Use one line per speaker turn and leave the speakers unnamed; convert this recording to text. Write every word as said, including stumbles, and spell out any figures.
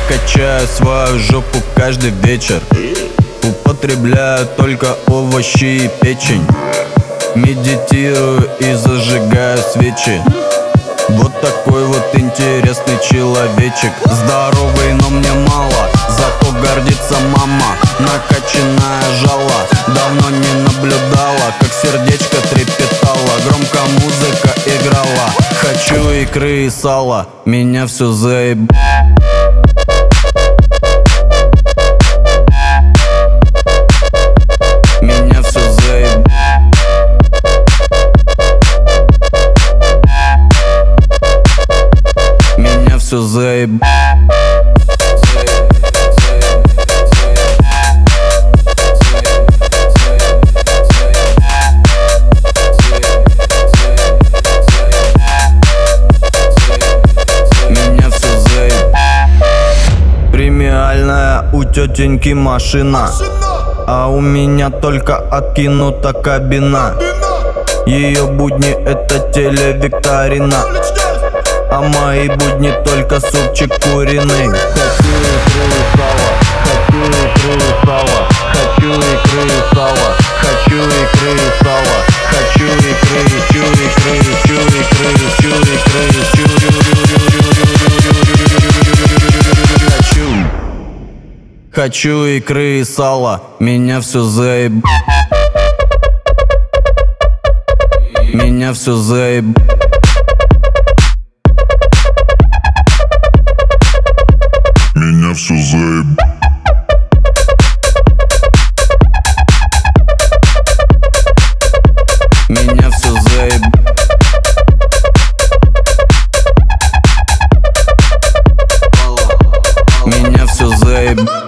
качаю свою жопу каждый вечер. Употребляю только овощи и печень. Медитирую и зажигаю свечи. Вот такой вот интересный человечек. Здоровый, но мне мало, зато гордится мама. Накачанная жала, давно не наблюдала, как сердечко трепетало, громко музыка играла. Хочу икры и сала, меня все заеб... Меня все заеб... Меня все заеб... Премиальная у тетеньки машина, а у меня только откинута кабина. Ее будни это телевикторина, а мои будни только супчик куриный. Хочу икры и сала, хочу икры и сала, хочу икры и сала, хочу икры, чу икры, чу икры, чу икры, чу Хочу, хочу икры и сала, меня все заеб... Меня все заеб...
Меня все заеб...
Меня все заеб... Меня все заеб...